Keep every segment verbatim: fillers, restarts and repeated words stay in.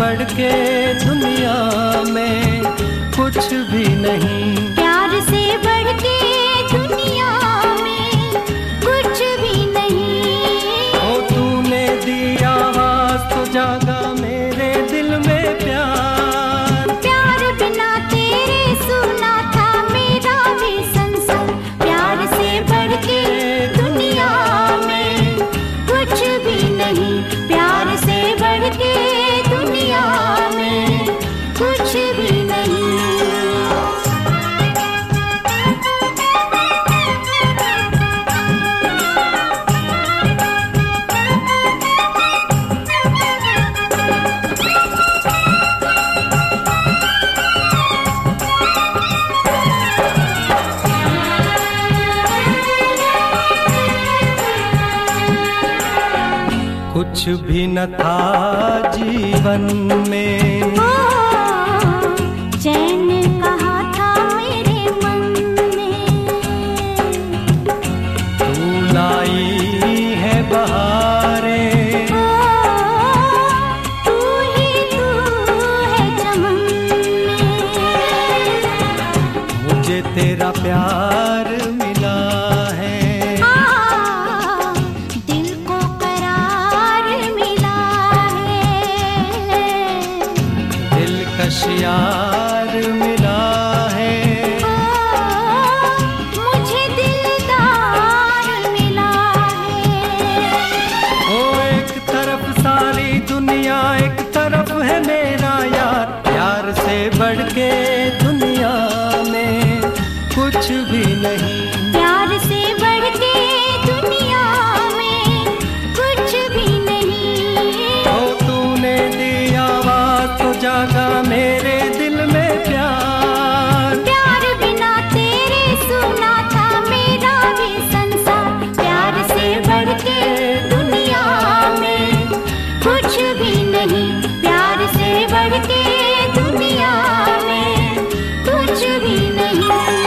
बढ़ के दुनिया में कुछ भी नहीं। प्यार से बढ़ के दुनिया में कुछ भी नहीं। ओ तूने दी आवाज तो जागा मेरे दिल में प्यार। प्यार बिना तेरे सुना था मेरा भी संसार। प्यार से बढ़ के दुनिया में कुछ भी नहीं। प्यार से बढ़ के दुनिया में कुछ भी नहीं। कुछ भी न था जीवन में, चैन कहा था मेरे मन में। तू लाई है बहारें, तू ही तू है चमन में। मुझे तेरा प्यार मिला है, दिल को करार मिला है। दिलकश यार मिला है, मुझे दिलदार मिला है। ओ एक तरफ सारी दुनिया, एक तरफ है मेरा यार। प्यार से बढ़ के दुनिया में कुछ भी नहीं। प्यार से बढ़ के दुनिया में कुछ भी नहीं। ओ तूने दी आवाज तो जागा मेरे दिल में प्यार। प्यार बिना तेरे सुना था मेरा भी संसार। प्यार से बढ़ के दुनिया में कुछ भी नहीं। प्यार से बढ़ के दुनिया में कुछ भी नहीं।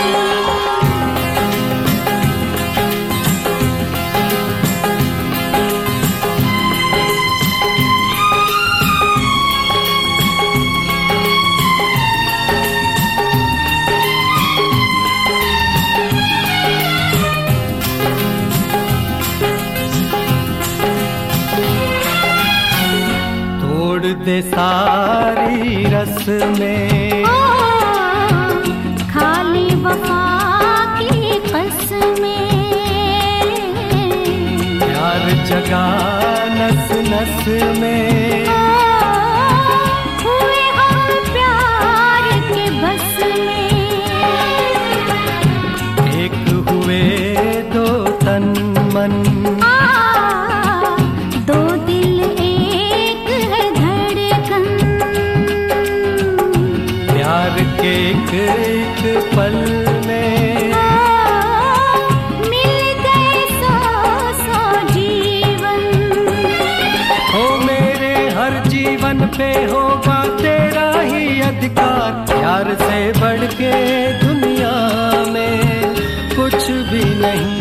तोड़ दे सारी रस्में, खाली वफा की कसमें। प्यार जगा नस नस में, हुए हम प्यार के बस में। एक हुए दो तन मन, दो दिल एक है धड़कन। प्यार के एक एक पल में मिल गए सौ सौ जीवन। हो मेरे हर जीवन पे होगा तेरा ही अधिकार। प्यार से बढ़ के दुनिया में कुछ भी नहीं।